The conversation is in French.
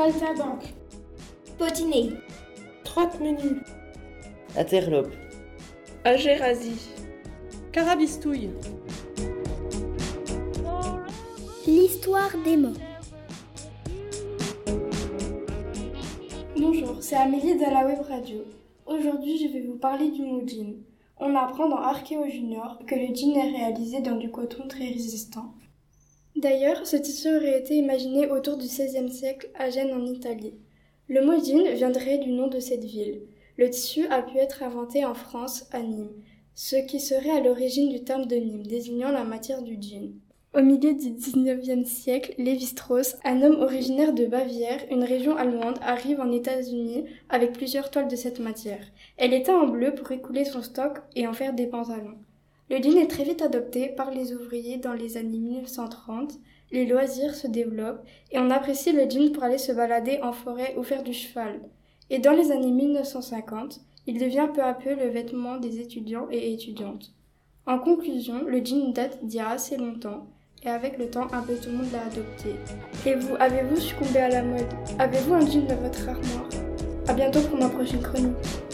Saltabanque. Potiné. Trotte-menu. Interlope. Agérasie. Carabistouille. L'histoire des mots. Bonjour, c'est Amélie de la Web Radio. Aujourd'hui, je vais vous parler du mot jean. On apprend dans Archéo Junior que le jean est réalisé dans du coton très résistant. D'ailleurs, ce tissu aurait été imaginé autour du XVIe siècle à Gênes en Italie. Le mot jean viendrait du nom de cette ville. Le tissu a pu être inventé en France, à Nîmes, ce qui serait à l'origine du terme de Nîmes, désignant la matière du jean. Au milieu du XIXe siècle, Lévi-Strauss, un homme originaire de Bavière, une région allemande, arrive en États-Unis avec plusieurs toiles de cette matière. Elle est teinte en bleu pour écouler son stock et en faire des pantalons. Le jean est très vite adopté par les ouvriers dans les années 1930. Les loisirs se développent et on apprécie le jean pour aller se balader en forêt ou faire du cheval. Et dans les années 1950, il devient peu à peu le vêtement des étudiants et étudiantes. En conclusion, le jean date d'il y a assez longtemps. Et avec le temps, un peu tout le monde l'a adopté. Et vous, avez-vous succombé à la mode? Avez-vous un jean dans votre armoire? À bientôt pour ma prochaine chronique.